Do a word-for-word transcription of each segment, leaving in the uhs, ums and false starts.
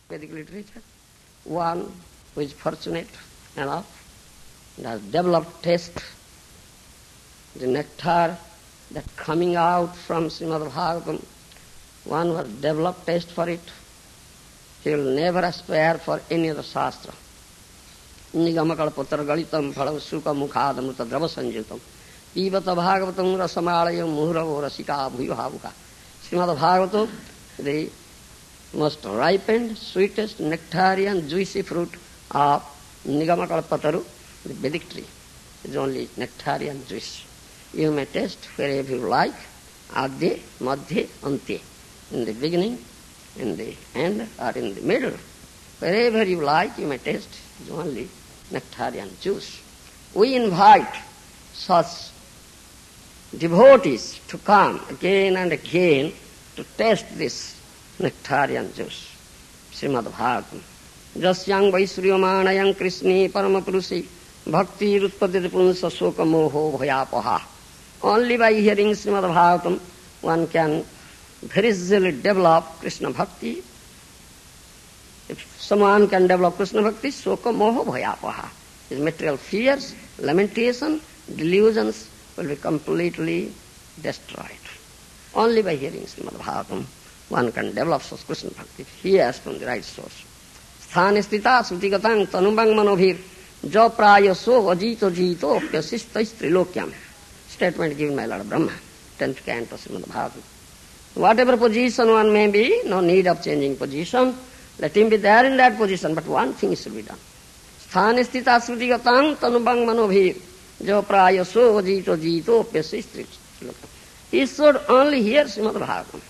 Vedic literature. One who is fortunate enough and has developed taste, the nectar that coming out from Srimad Bhagavatam, one who has developed taste for it, he will never aspire for any other shastra. Nigamakalpatar galitam phalam sukha mukhadamruta drava sanjutam pivata bhagavatam rasamalayam muhuravo rasika bhuyahavuka. Srimad Bhagavatam, the most ripened, sweetest, nectarian, juicy fruit of Nigamakalpataru, the Vedic tree, is only nectarian juice. You may taste wherever you like, adye, madhye, ante, in the beginning, in the end, or in the middle. Wherever you like, you may taste, it is only nectarian juice. We invite such devotees to come again and again to taste this nectarian juice, Srimad Bhagavatam. Jasyang Vaisryamanayang Krishni Paramapurusi Bhakti Rutpadit Punsa Soka Moho Bhayapaha. Only by hearing Srimad Bhagavatam one can very easily develop Krishna Bhakti. If someone can develop Krishna Bhakti, Soka Moho Bhayapaha. His material fears, lamentation, delusions will be completely destroyed. Only by hearing Srimad Bhagavatam one can develop such Krishna Bhakti. He has from the right source. Sthani stita sutigatang tanubang manobhir jo praya so ajito jito pyasistais trilokyam. Statement given by Lord Brahma, tenth canto Srimad Bhagavatam. Whatever position one may be, no need of changing position. Let him be there in that position, but one thing should be done. Sthani stita sutigatang tanubang manobhir jo praya so ajito jito pyasistais trilokyam. He should only hear Srimad Bhagavatam.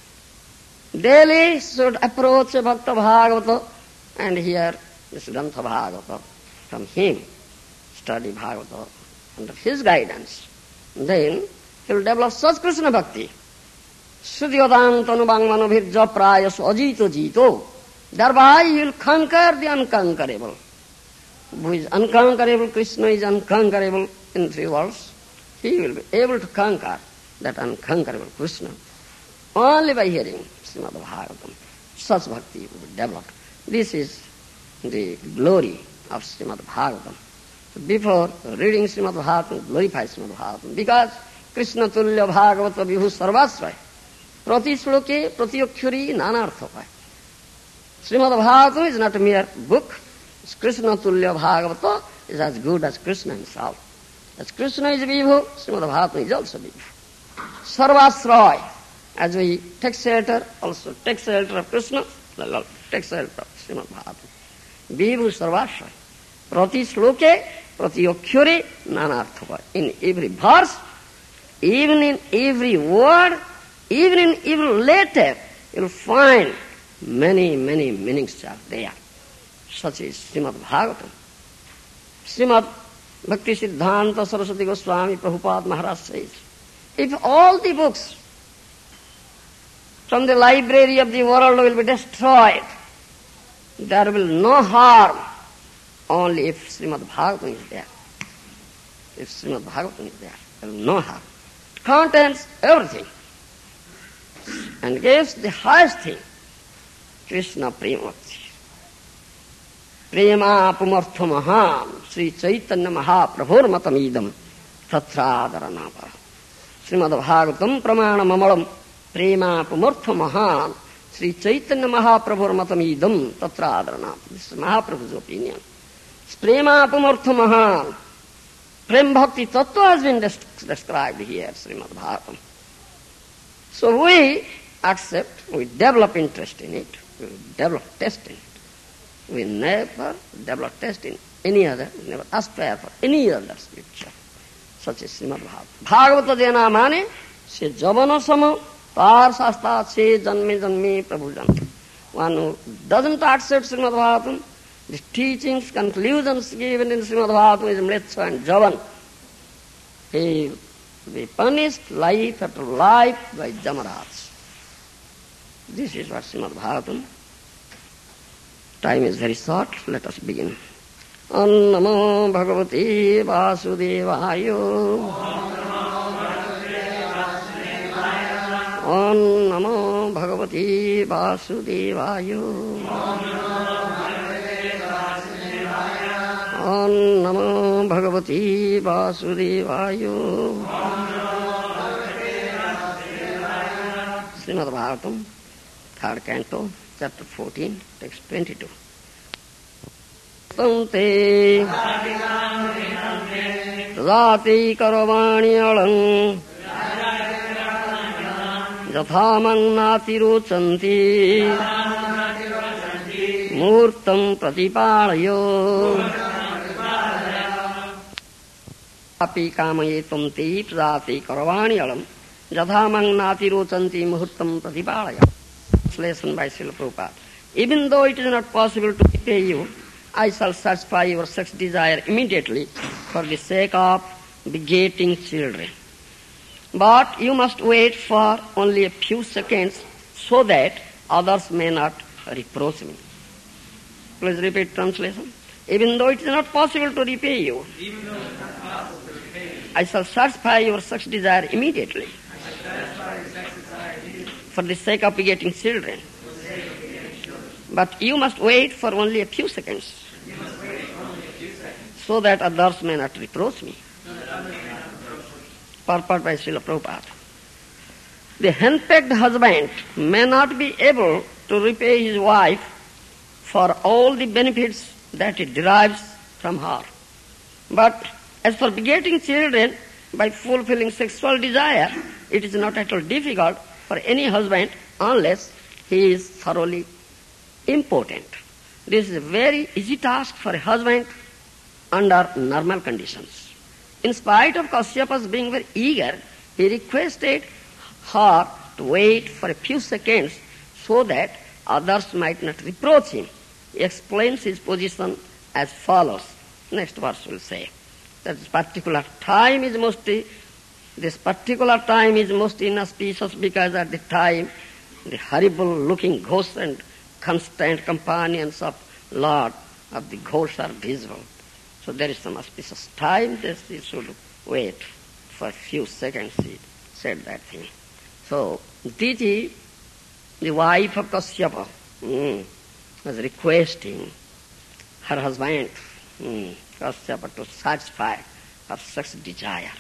Daily should approach Bhakta Bhagavata and hear this Grantha Bhagavata from him, study Bhagavata under his guidance. Then he will develop such Krishna Bhakti. Sudhyodam tanubang manobhir japrayas ajito jito. Thereby he will conquer the unconquerable. Who is unconquerable? Krishna is unconquerable in three worlds. He will be able to conquer that unconquerable Krishna only by hearing Srimad Bhagavatam. Such bhakti will be developed. This is the glory of Srimad Bhagavatam. Before reading Srimad Bhagavatam, glorify Srimad Bhagavatam, because Krishna Tulya Bhagavata Vibhu Sarvasraya Prati Shloke Prati Akhyuri Nanarthapaya. Srimad Bhagavatam is not a mere book. It's Krishna Tulya Bhagavata is as good as Krishna himself. As Krishna is Vibhu, Srimad Bhagavatam is also Vibhu. Sarvasraya. As we take shelter, also take shelter of Krishna, take shelter of Srimad Bhagavatam. Vibhu Sarvasraya. Prati Shloke, Prati Akhyuri, Nanarthava. In every verse, even in every word, even in every letter, you'll find many, many meanings are there. Such is Srimad Bhagavatam. Srimad Bhakti Siddhanta Saraswati Goswami Prabhupada Maharaj says, if all the books from the library of the world will be destroyed, there will no harm, only if Srimad Bhagavatam is there. If Srimad Bhagavatam is there, there will be no harm. It contains everything and gives the highest thing, Krishna Premati. Prema Pumartha Maham Sri Chaitanya Mahaprabhur Matamidam Tathradarana. Srimad Bhagavatam Pramana Mamalam Prema Pumartha Maham Sri Chaitanya Mahaprabhur Matamidam Tathradarana. This is Mahaprabhu's opinion. Prema Pumartha Maham. Prem Bhakti Tattva has been described here, Srimad Bhagavatam. So we accept, we develop interest in it, we develop taste in it. We never develop taste in any other, we never aspire for any other scripture. Such is Srimad Bhagavatam. Bhagavata dena mane se javana sama par sasta se janme janme prabhu janme. One who doesn't accept Srimad Bhagavatam, the teachings, conclusions given in Srimad Bhagavatam is mritya and javan. He will be punished life after life by Jamaraj. This is what Srimad Bhagavatam. Time is very short, let us begin. Om Namo Bhagavate Vasudevaya. Om Namo Bhagavati Vasudevaya. Om Namo Bhagavati Vasudevaya. Srimad Bhagavatam, third canto, chapter fourteen, text twenty-two. Sante Tadati Karavani Alang Yathamannati Ruchanti Murtam Pratipalayo Api Kamayetum Te Tadati Karavani Alang Yathamannati Ruchanti Muhurtam Pratipalaya. Translation by Srila Prabhupada. Even though it is not possible to repay you, I shall satisfy your sex desire immediately for the sake of begetting children. But you must wait for only a few seconds so that others may not reproach me. Please repeat translation. Even though it is not possible to repay you, I shall satisfy your sex desire immediately for the sake of begetting children. But you must wait for only a few seconds so that others may not reproach me. Purport by Srila Prabhupada. The henpecked husband may not be able to repay his wife for all the benefits that it derives from her. But as for begetting children by fulfilling sexual desire, it is not at all difficult for any husband unless he is thoroughly impotent. This is a very easy task for a husband under normal conditions. In spite of Kasyap's being very eager, he requested her to wait for a few seconds so that others might not reproach him. He explains his position as follows. Next verse will say that this particular time is most this particular time is most inauspicious because at the time the horrible looking ghosts and constant companions of Lord of the ghosts are visible. So there is some auspicious time that he should wait for a few seconds, he said that thing. So Diti, the wife of Kasyapa, mm, was requesting her husband, mm, Kasyapa, to satisfy her sex desire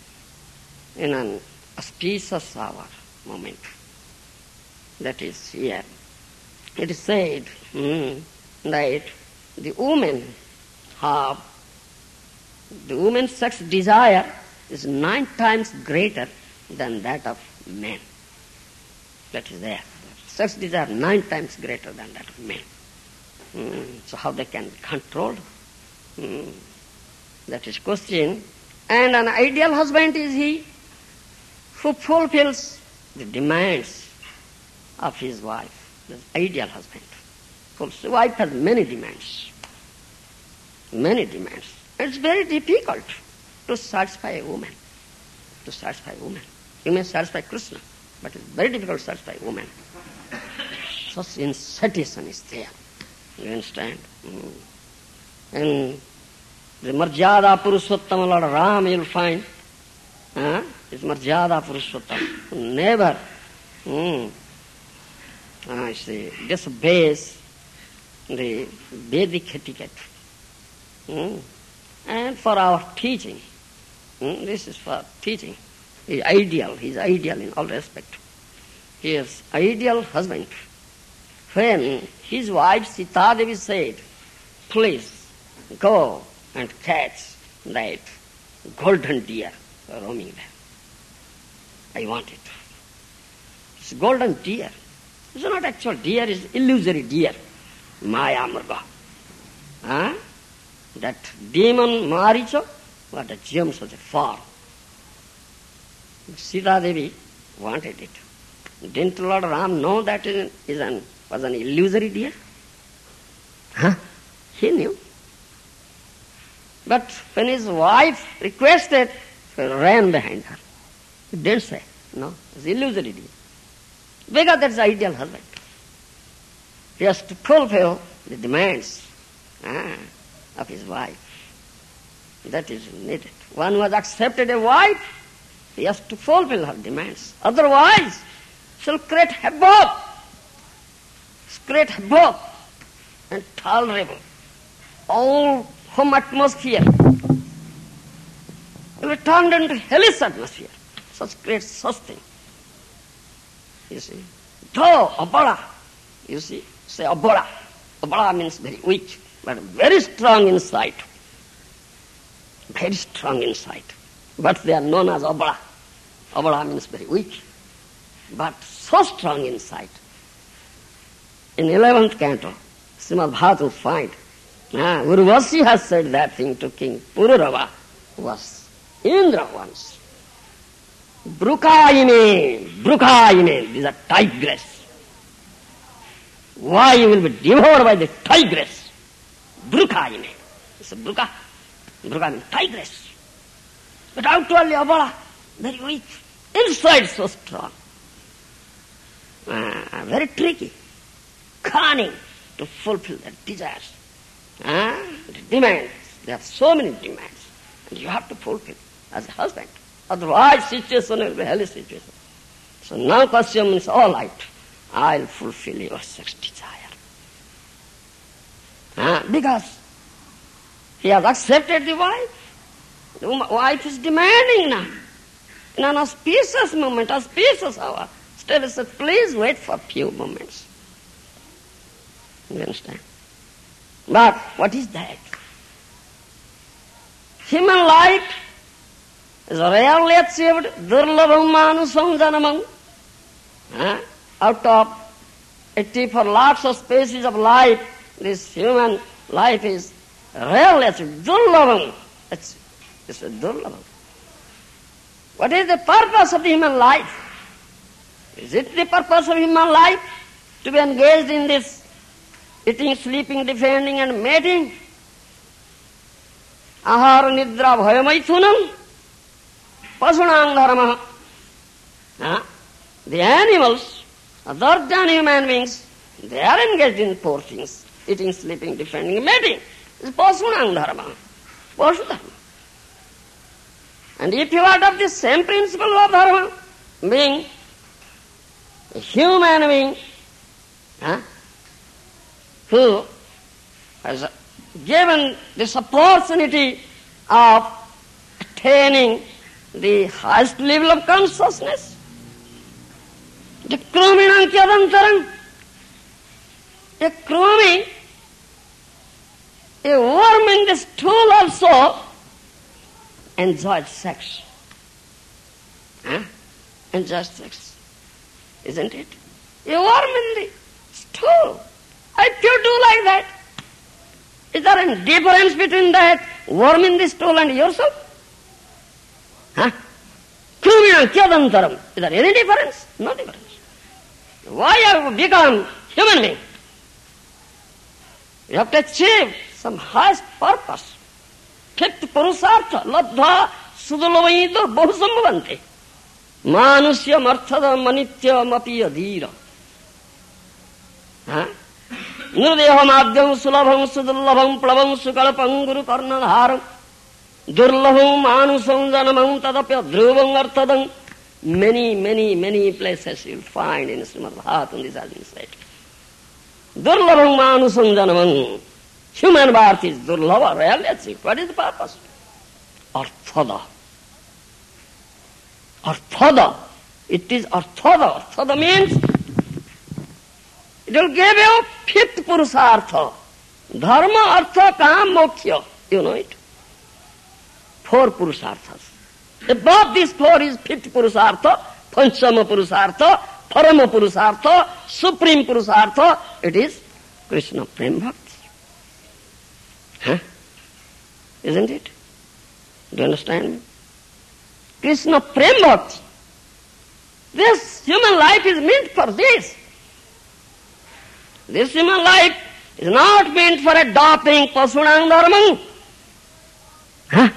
in an auspicious hour, moment. That is here. It is said mm, that the women have, the woman's sex desire is nine times greater than that of men. That is there. Sex desire nine times greater than that of men. Mm, so how they can be controlled? Mm, that is question. And an ideal husband is he who fulfills the demands of his wife. The ideal husband. Because the wife has many demands. Many demands. It's very difficult to satisfy a woman. To satisfy a woman. You may satisfy Krishna, but it's very difficult to satisfy a woman. Such insatiation is there. You understand? Mm. And the Marjada Purushottama Lord Ram you'll find. Huh? It's Marjada Purushottama. Never mm, uh, see, disobeys the Vedic etiquette. Mm. And for our teaching, mm, this is for teaching. He is ideal, he is ideal in all respect. He is ideal husband. When his wife Sita Devi said, please go and catch that golden deer roaming there. I want it. It's golden deer. It's not actual deer, it's illusory deer. Maya Murga. Huh? That demon Maricha, what a gem, such a form. Sita Devi wanted it. Didn't Lord Ram know that is an, is an, was an illusory deer? Huh? He knew. But when his wife requested, he ran behind her. He didn't say, no, it's illusory deer. Because that's the ideal husband. He has to fulfill the demands ah, of his wife. That is needed. One who has accepted a wife, he has to fulfill her demands. Otherwise, shall create havoc, create havoc and tolerable. All home atmosphere will be turned into hellish atmosphere. Such great such thing. You see. Though abala, you see, say abala. Abala means very weak, but very strong inside. Very strong inside. But they are known as abala. Abala means very weak, but so strong inside. In eleventh canto, Srimad Bhagavatam will find, ah, Urvasi has said that thing to King Pururava, who was Indra once. Brukaime, Brukaime, these are tigress. Why you will be devoured by the tigress? Brukaime. It's a Bruka. Bruka means tigress. But outwardly Abala, very weak. Inside so strong. Ah, very tricky. Cunning to fulfill their desires. Ah, the demands. There are so many demands. And you have to fulfill as a husband. Otherwise, situation will be a hellish situation. So now Kasyapa means, all right, I'll fulfill your sex desire. Ah, because he has accepted the wife. The wife is demanding now. In an auspicious moment, auspicious hour, still he said, please wait for a few moments. You understand? But what is that? Human life is rarely achieved, durlabham manusam janamam. Huh? Out of eighty-four lakhs of species of life, this human life is rarely achieved, durlabham. It's, it's a durlabham. What is the purpose of the human life? Is it the purpose of human life to be engaged in this eating, sleeping, defending and mating? Ahara nidra bhayamaithunam pasunang dharma. The animals, other than human beings, they are engaged in poor things, eating, sleeping, defending, mating. It's pasunang dharma, pasu dharma. And if you adopt the same principle of dharma, being a human being, huh, who has given this opportunity of attaining the highest level of consciousness, the kruminam kyadantaram, a krumi, a worm in the stool also enjoys sex. Huh? Enjoys sex. Isn't it? A worm in the stool. If you do like that, is there any difference between that worm in the stool and yourself? Huh? Krumina kyadantaram. Is there any difference? No difference. Why have you become human being? You have to achieve some highest purpose. Fifth purusartha, labdha sudulavayidur bahusambhavante. Manusya marthada manitya mapi adhira. Huh? Nurdeham adyam sulabham sudulabham plavam sukalapam guru karnadharam durlabham manusam janamam tadapya dhruvam arthadam. Many, many, many places you'll find in Srimad Bhagavatam this has been said. Durlabham manusam janamam. Human birth is durlabha, rarely achieved. What is the purpose? Arthada. Arthada. It is arthada. Arthada means it will give you fifth purusartha. Dharma, artha, kam, moksha. You know it? Four purusarthas. Above these four is fifth purusartha, panchama purusartha, parama purusartha, supreme purusartha. It is Krishna Prem Bhakti. Huh? Isn't it? Do you understand me? Krishna Prem Bhakti. This human life is meant for this. This human life is not meant for adopting pasunang dharmam. Huh?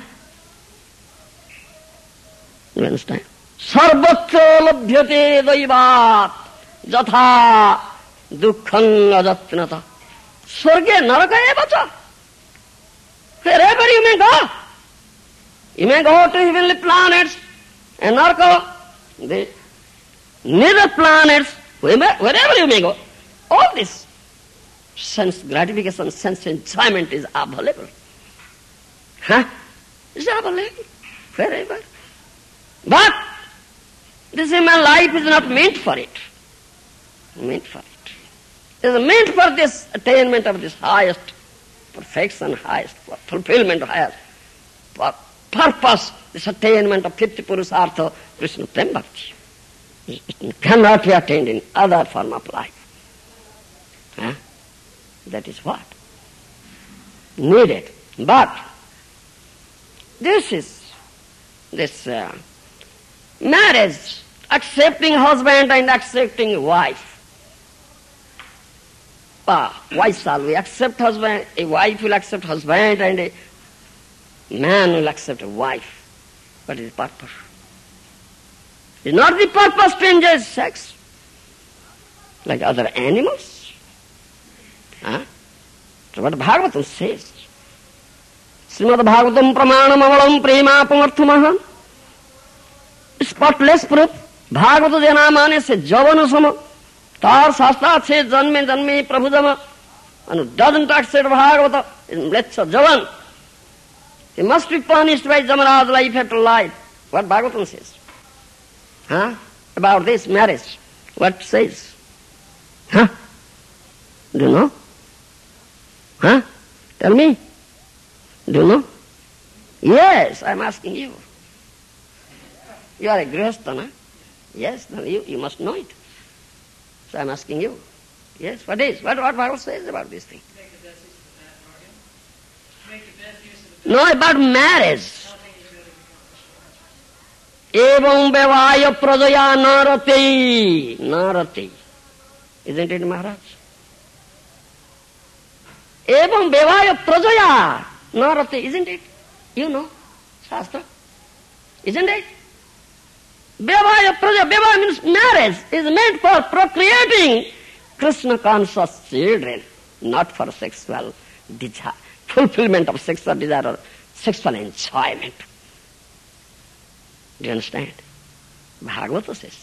You understand? Sarvatra labhyate daivat jatha dukkhang ajatnata. Swarga naraka evacha. Wherever you may go. You may go to heavenly planets and naraka, the neither planets, wherever, wherever you may go, all this sense gratification, sense enjoyment is available. Huh? It's available wherever. But this human life is not meant for it. Meant for it. It is meant for this attainment of this highest perfection, highest fulfillment, highest purpose, this attainment of fifty Purusartha, Krishna Prem Bhakti. It cannot be attained in other form of life. Huh? That is what? Needed. But this is, this uh, marriage, accepting husband and accepting wife. Ah, why shall we accept husband? A wife will accept husband and a man will accept a wife. What is the purpose? Is not the purpose to enjoy sex like other animals? Huh? So what Bhagavatam says. Srimad Bhagavatam pramanam avalam premapamarthamaham. Spotless proof. Bhagavata jana mane se javana sama. Tar sastra se janme janme prabhu jama. And who doesn't accept Bhagavata is mlecha javan. He must be punished by Jamaraj life after life. What Bhagavatam says. Huh? About this marriage. What says? Huh? Do you know? Huh? Tell me. Do you know? Yes, I'm asking you. You are a grihastha, na? Yes, then you, you must know it. So I'm asking you. Yes, what is? What, what Bhagavad says about this thing? Make the best use of that, Make the best use of the No, about marriage. Evam bevaya prajaya narati. Narati. Isn't it, Maharaj? Evam bevaya prajaya narati. Isn't it? You know, Shastra. Isn't it? Bevaya prajaya. Beva means marriage is meant for procreating Krishna conscious children, not for sexual desire, fulfillment of sexual desire or sexual enjoyment. Do you understand? Bhagavata says.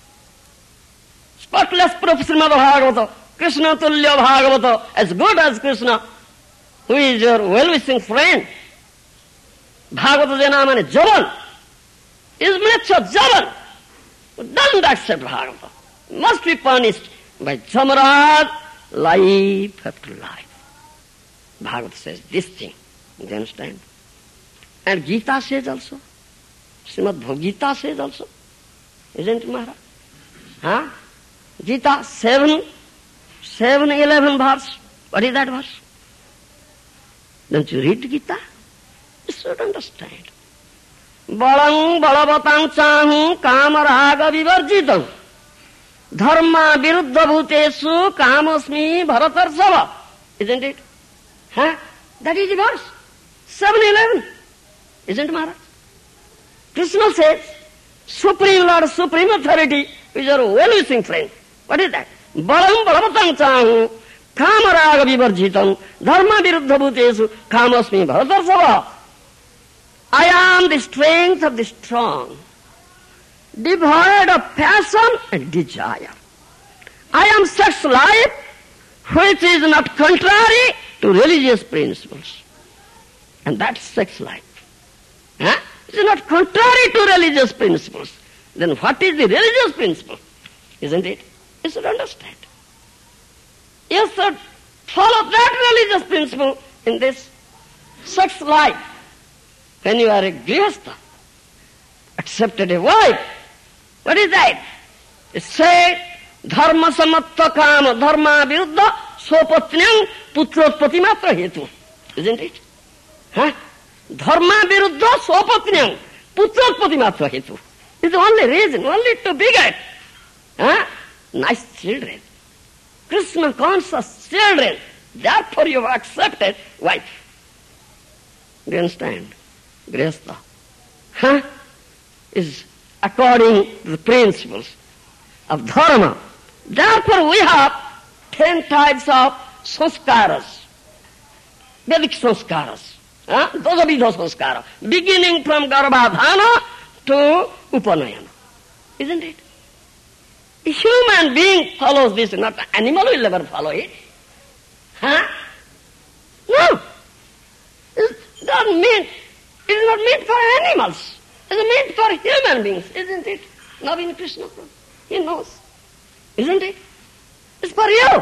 Spotless proof Srimad Bhagavata, Krishna Tulya Bhagavata, as good as Krishna, who is your well-wishing friend. Bhagavata jana mane javan, is mlecha javan, who doesn't accept Bhagavata, must be punished by Jamaraj life after life. Bhagavata says this thing. Do you understand? And Gita says also. Srimad Bhagavad Gita says also. Isn't it, Maharaj? Huh? Gita seven, seven, eleven verse. What is that verse? Don't you read Gita? You should understand. Balang balavatang chahu kamaraga vivarjitam. Dharma viruddha bhutesu kamasmi bharatarsava. Isn't it? Huh? That is the verse. seven, eleven. Isn't it, Maharaj? Krishna says, Supreme Lord, Supreme Authority is your well-wishing friend. What is that? Balam balavatang chahu kamaraga vivarjitam dharma viruddha bhutesu kamasmi bharatarsava. I am the strength of the strong, devoid of passion and desire. I am sex life which is not contrary to religious principles. And that's sex life. Huh? It is not contrary to religious principles. Then what is the religious principle? Isn't it? You should understand. You should follow that religious principle in this sex life. When you are a grihastha, accepted a wife, what is that? It said, dharma samatta kama dharma viruddha sopatnyam putrotpati matra hetu. Isn't it? Huh? Dharma viruddha sopatnyam putrotpati matra hetu. It's the only reason, only to beget. Huh? Nice children. Krishna conscious children. Therefore you have accepted wife. Do you understand? Grihastha. Huh? Is according to the principles of dharma. Therefore we have ten types of sanskaras. Vedic sanskaras. Huh? Dosavidha sanskara. Beginning from Garbhadhana to Upanayana. Isn't it? A human being follows this, not an animal will never follow it. Huh? No. It's not meant, it is not meant for animals. It is meant for human beings, isn't it? Navin Krishna, he knows. Isn't it? It's for you.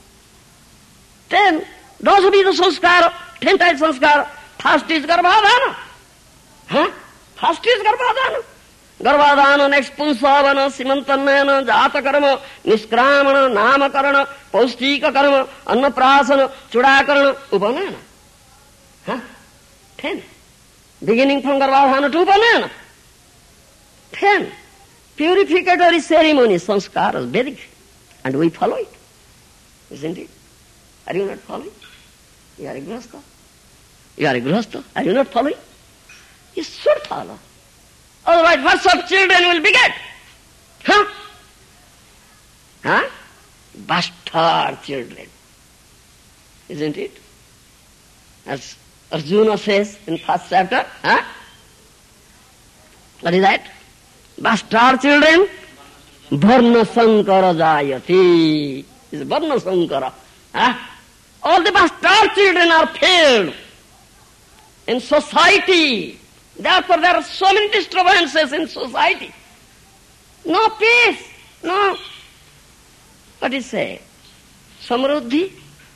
Then, those will be the sanskara, ten types of sanskara. First is garbhadana. Huh? First is garbhadana. Garbhadana, next punsavana, simantanayana, jata karma, niskramana, namakarana, paustika karma, annaprasana, chudakarana, upanayana. Huh? Ten. Beginning from garbhadana to upanayana. Ten. Purificatory ceremonies, sanskaras, Vedic. And we follow it. Isn't it? Are you not following? You are a grihastha. You are a grihastha. Are you not following? You should follow. Otherwise, what sort of children will beget? Huh? Huh? Bastard children. Isn't it? As Arjuna says in first chapter, huh? What is that? Bastard children, Varna Sankara Jayati. Is Varna Sankara. Huh? All the bastard children are failed in society. Therefore there are so many disturbances in society. No peace, no, what is it? Samruddhi?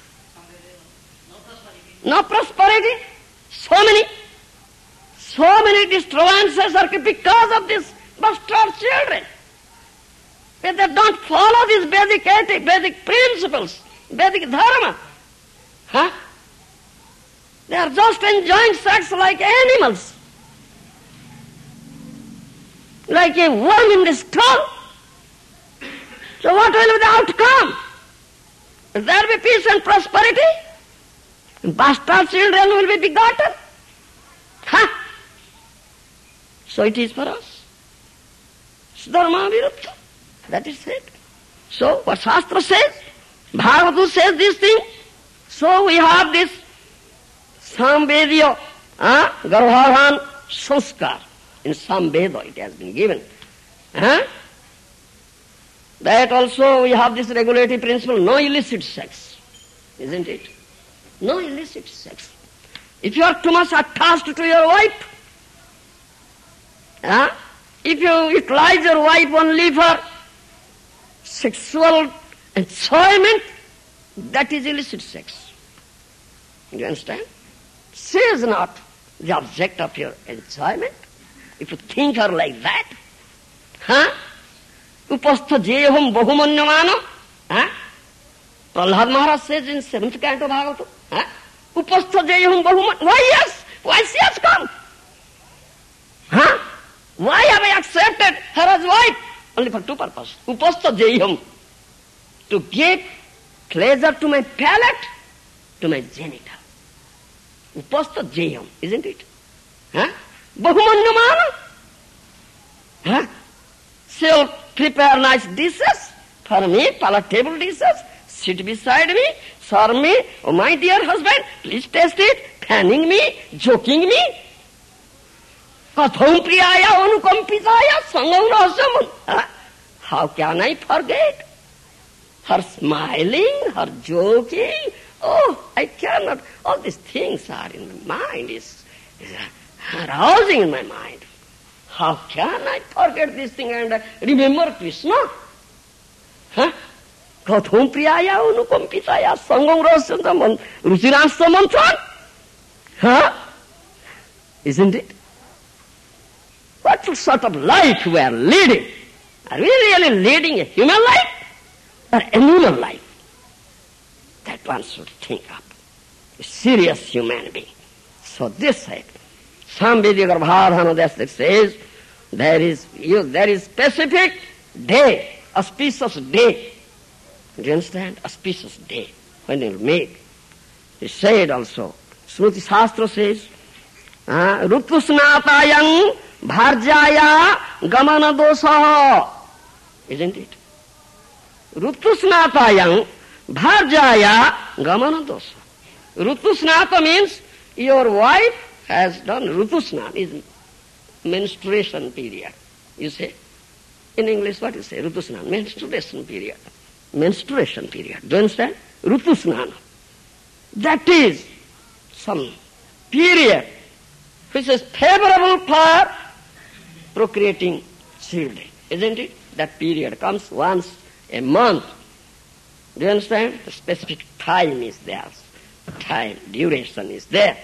No prosperity. So many, so many disturbances are because of these bastard children. If they don't follow these basic ethics, basic principles, basic dharma, huh? They are just enjoying sex like animals. Like a worm in the stone. So what will be the outcome? Will there be peace and prosperity? Bastard children will be begotten? Huh? So it is for us. Dharma viruddha. That is it. So what Shastra says, Bhagavata says this thing. So we have this Samvedya, uh, Garbhadhan Sanskar. In some Veda it has been given. Huh? That also we have this regulative principle, no illicit sex. Isn't it? No illicit sex. If you are too much attached to your wife, huh? If you utilize your wife only for sexual enjoyment, that is illicit sex. Do you understand? She is not the object of your enjoyment. If you think her like that, huh? Upastha jeham bahumanyamana, huh? Prahlad Maharaj says in seventh canto Bhagavatam, huh? Upastha jeham bahumanyamana. Why yes? Why she has come? Huh? Why have I accepted her as wife? Only for two purposes. Upastha jeham, to give pleasure to my palate, to my genital. Upastha jeham, isn't it? Huh? Bahumanyamana. Huh? She'll prepare nice dishes for me, palatable dishes, sit beside me, serve me, oh my dear husband, please taste it, fanning me, joking me. Katham priyaya anukampitaya sangam rasamam. How can I forget? Her smiling, her joking. Oh, I cannot. All these things are in my mind, is, is arousing in my mind. How can I forget this thing and remember Krishna? Huh? Katham priyaya anukampitaya sangam rasamam ruchirasta mantran. Huh? Isn't it? What sort of life we are leading? Are we really leading a human life or animal life? That one should think of. A serious human being. So this side, Samvedya Garbhadhana Dastik says, there is you, there is specific day, auspicious day. Do you understand? Auspicious day when you will make. He said also, Shruti Shastra says, uh, Rutusnatayang Bharjaya Gamana Dosa. Isn't it? Rutusnatayang Bharjaya Gamana Dosa. Rutusnata means your wife has done Rutusnat, is menstruation period. You say, In English, what you say? Rutusnana, menstruation period. Menstruation period. Do you understand? Rutusnana. That is some period which is favorable for procreating children. Isn't it? That period comes once a month. Do you understand? The specific time is there. Time, duration is there.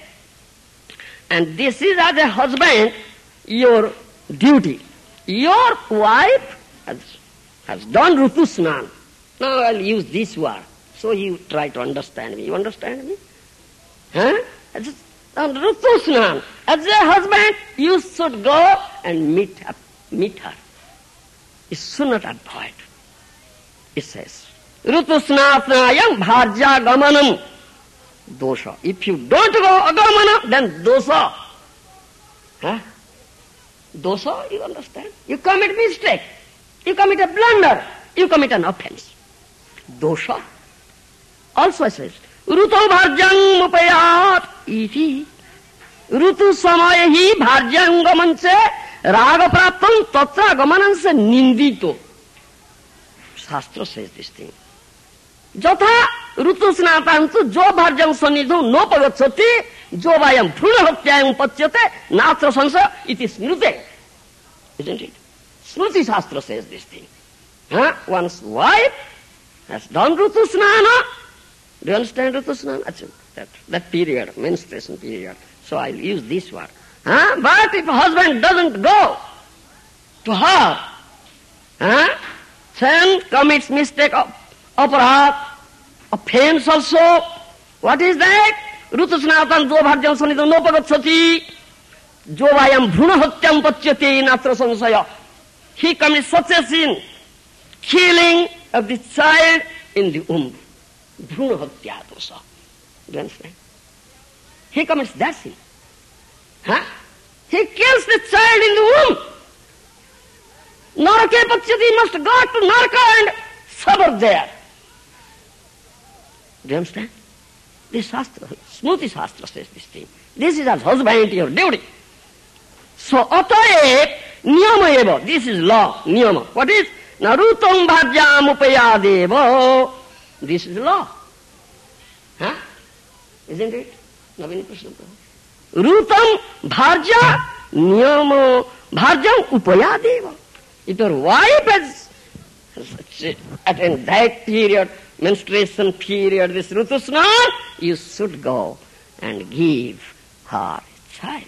And this is, as a husband, your duty. Your wife has, has done Rutusnana. Now I'll use this word. So you try to understand me. You understand me? Huh? On Rutusnana. As a husband, you should go and meet her. Meet her. You should not avoid. It says, Rutusnatnayam bharja gamanam dosha. If you don't go agamana, then dosha. Huh? Dosha, you understand? You commit mistake. You commit a blunder. You commit an offense. Dosha. Also says, Ruto bharjang upayat iti. Rutu samayahi bharjang gamanse raga praptam tatra gamananse nindito. Shastra says this thing. Jatha rutu snātāṁ jo bharjang sanidhu no pagacchati jo vayam bhruna hatyayam pachyate natra sansa iti smrute. Isn't it? Smriti Shastra says this thing. Huh? One's wife has done rutu snāna. Do you understand rutu snāna? That, that period, menstruation period. So I'll use this word. Huh? But if a husband doesn't go to her, huh? then commits mistake of aparat, offense also. What is that? Rutusnātam jo bharjam sanidam no pagacchati jo vayam bhruna hatyam pachyate natra sansaya. He commits such a sin, killing of the child in the womb. Bhruna hatya dosa. Do you understand? He commits that sin. Huh? He kills the child in the womb. Narake pachyati, must go to Naraka and suffer there. Do you understand? This Shastra, Smriti Shastra says this thing. This is as husband your duty. So, ataye niyama eva. This is law, niyama. What is? Narutam bhajyam upayadeva. This is law. Huh? Isn't it? Navini Krishna. Rutam bharja niyama bharjam upayadeva. If your wife has, has attained that period, menstruation period, this rutusnana, you should go and give her a child.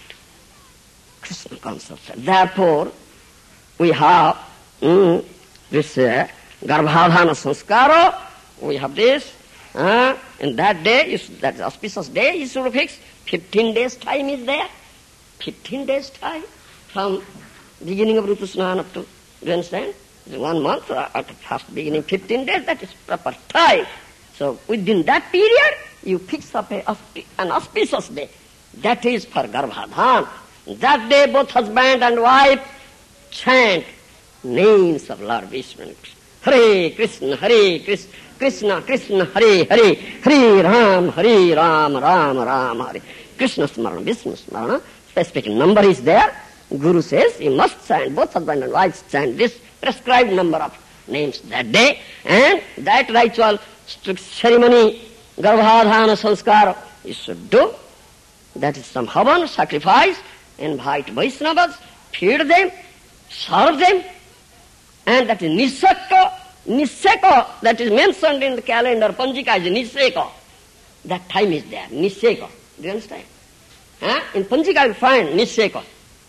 Krishna concept. Therefore, we have mm, this uh, garbhadhana sanskara, we have this, uh, in that day, is, that auspicious day, you should fix fifteen days time is there. fifteen days time from beginning of rutusnana up to, do you understand? One month, or at first beginning fifteen days, that is proper time. So within that period, you fix up a, an auspicious day. That is for Garbhadhan. That day both husband and wife chant names of Lord Vishnu. Hare Krishna, Hare Krishna, Krishna, Krishna, Hare Hare, Hare Ram, Hare Ram, Ram, Ram, Hare. Krishna Smarana, Vishnu Smarana. Specific number is there. Guru says you must chant, both husband and wife chant this prescribed number of names that day, and that ritual ceremony, Garbhadhana Sanskara, you should do. That is some havan, sacrifice, invite Vaishnavas, feed them, serve them, and that is Nisaka, Niseka, that is mentioned in the calendar, Panjika is Niseka. That time is there, Niseka. Do you understand? Huh? In Panjika you find Niseka.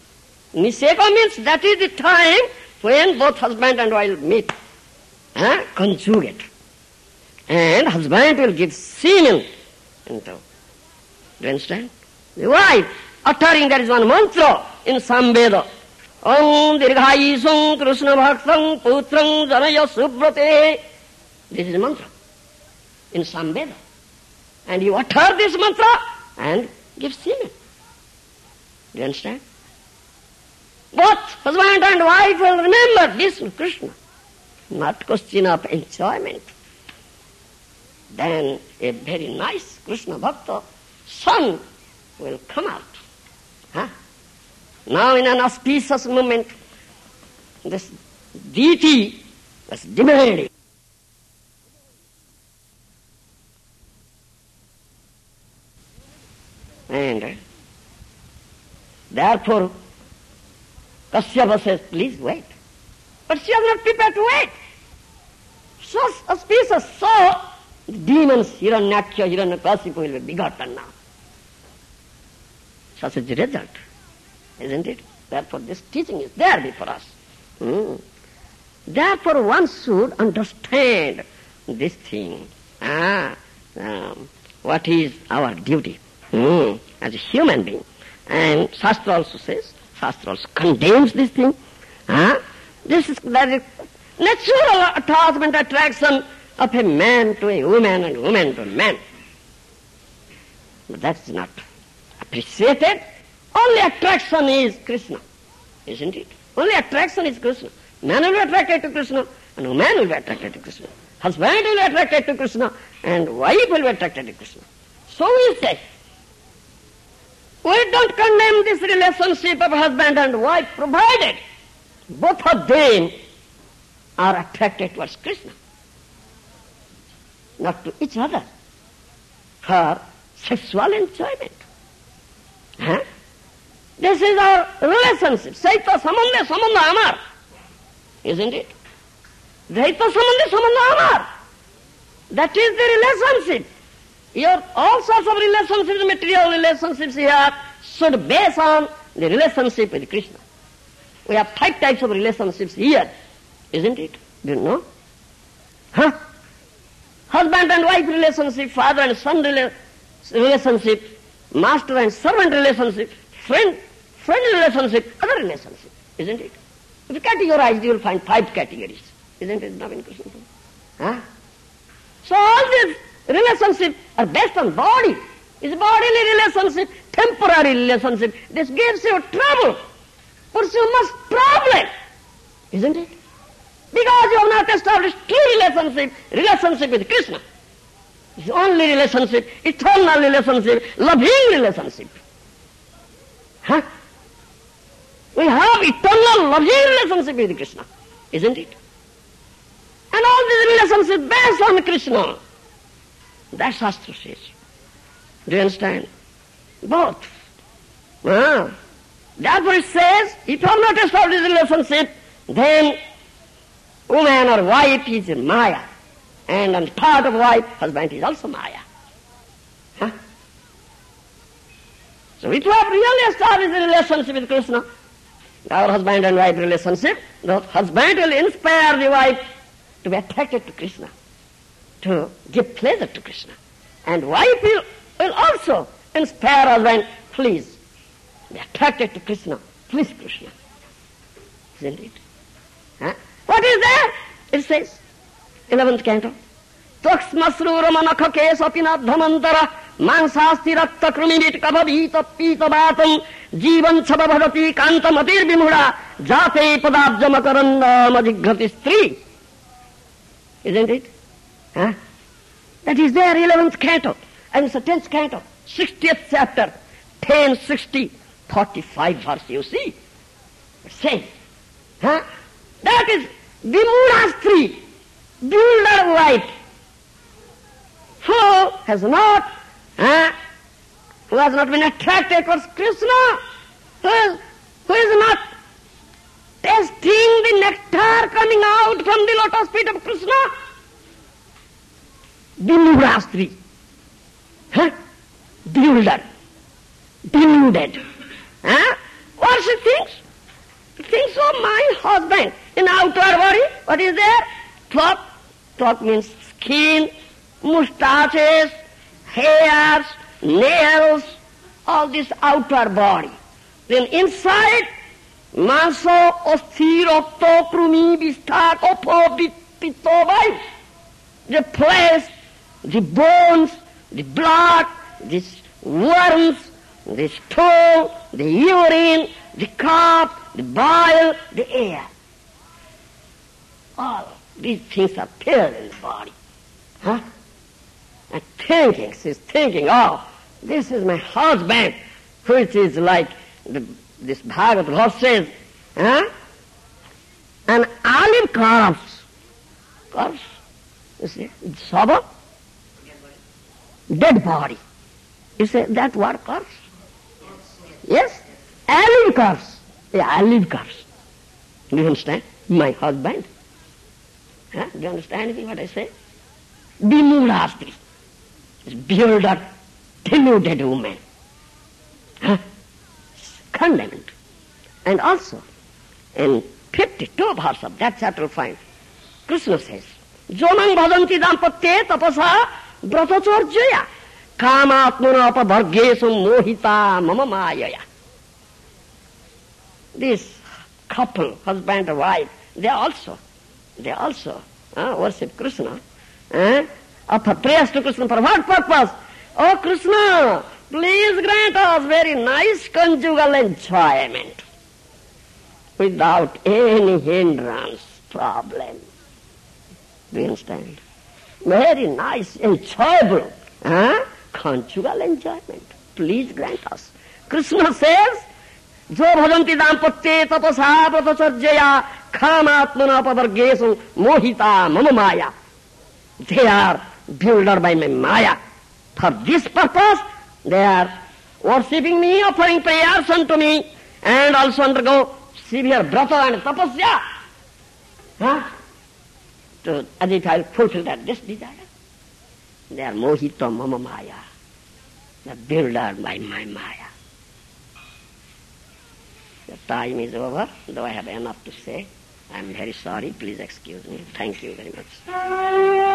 Niseka means that is the time when both husband and wife meet, huh? conjugate. And husband will give semen into. Do you understand? The wife, uttering there is one mantra in Samveda. Om dirghayisam Krishna bhaktam putram janaya subrate. This is a mantra in Samveda. And you utter this mantra and give semen. Do you understand? Both husband and wife will remember this Krishna. Not question of enjoyment. Then a very nice Krishna Bhakta son will come out. Huh? Now in an auspicious moment, this deity was demanding. And therefore, Kashyapa says, please wait. But she was not prepared to wait. So auspicious, so demons, Hiranyakya, Hiranyakasipu will be begotten now. Such is the result, isn't it? Therefore this teaching is there before us. Hmm. Therefore one should understand this thing. Ah, um, what is our duty hmm, as a human being. And Shastra also says, Shastra also condemns this thing. Ah, this is that is natural attachment, attraction of a man to a woman and woman to a man. But that's not appreciated. Only attraction is Krishna, isn't it? Only attraction is Krishna. Man will be attracted to Krishna, and woman will be attracted to Krishna. Husband will be attracted to Krishna, and wife will be attracted to Krishna. So we say, we don't condemn this relationship of husband and wife, provided both of them are attracted towards Krishna, not to each other, for sexual enjoyment. Huh? This is our relationship. Saita samandha samandha amar. Isn't it? Saita samandha samandha amar. That is the relationship. Your all sorts of relationships, material relationships here, should base on the relationship with Krishna. We have five types of relationships here, isn't it? Do you know? Huh? Husband and wife relationship, father and son rela- relationship, master and servant relationship, friend, friend relationship, other relationship, isn't it? If you categorize, you will find five categories, isn't it, Navin Krishna? Huh? So all these relationships are based on body. It's bodily relationship, temporary relationship. This gives you trouble, puts you much problem, isn't it? Because you have not established true relationship, relationship with Krishna. It's only relationship, eternal relationship, loving relationship. Huh? We have eternal loving relationship with Krishna, isn't it? And all these relationships based on Krishna. That's Shastra says. Do you understand? Both. Ah. Therefore it says, if you have not established relationship, then woman or wife is Maya. And on part of wife, husband is also Maya. Huh? So if you have really established a relationship with Krishna, our husband and wife relationship, the husband will inspire the wife to be attracted to Krishna, to give pleasure to Krishna. And wife will, will also inspire husband, please be attracted to Krishna, please Krishna. Isn't it? Huh? What is there? It says, eleventh canto, Taksmasrura manakha kesapina dhamantara mansasti rakta krumimit kabhavita pita batam jivan chaba bhavati kantamatir vimura jate padabjamakaranda majighati stri. Isn't it? Huh? That is there, eleventh canto. And it's the tenth canto, sixtieth chapter, ten, sixty, forty-five verse, you see. It says, huh? That is Vimura Stri, builder wife, who has not, huh, who has not been attracted towards Krishna, who is, who is not tasting the nectar coming out from the lotus feet of Krishna. Vimura Stri, huh? Builder, deluded. Huh? What she thinks? She thinks of my husband. In outer body, what is there? Cloth. Cloth means skin, moustaches, hairs, nails, all this outer body. Then inside, manso, osthir, opto, krumi, bistak, opo, pitto, vai. The flesh, the bones, the blood, these worms, the stool, the urine, the cough, the bile, the air. All these things are filled in the body. Huh? And thinking, she's thinking, oh, this is my husband, which is like the, this Bhagavad verse says, huh? And are corpse. Corpse. You see, Saba, dead body. You say that word corpse? Yes, alive corpse. Yeah, alive corpse. Do you understand? My husband. Huh? Do you understand anything what I say? Bimudastri. Bearded, denuded woman. Huh? Condemned. And also, in fifty-two verse of that chapter five, Krishna says, Jonang bhajanti dampatye tapasa bratachorjaya kamatmuna apavargesum mohita mama mayaya. This couple, husband and wife, they also, they also uh, worship Krishna. Uh, offer prayers to Krishna for what purpose? Oh Krishna, please grant us very nice conjugal enjoyment without any hindrance, problem. Do you understand? Very nice, enjoyable, huh? Conjugal enjoyment. Please grant us. Krishna says, Jo bhajanti dampatye tapasa pratacharjaya khamatmana pavargesu mohita mama maya. They are bewildered by my maya. For this purpose, they are worshipping me, offering prayers unto me, and also undergo severe brata and tapasya. Huh? To, as if I will fulfill that this desire. They are mohita mama maya. They are bewildered by my maya. The time is over, though I have enough to say. I am very sorry. Please excuse me. Thank you very much.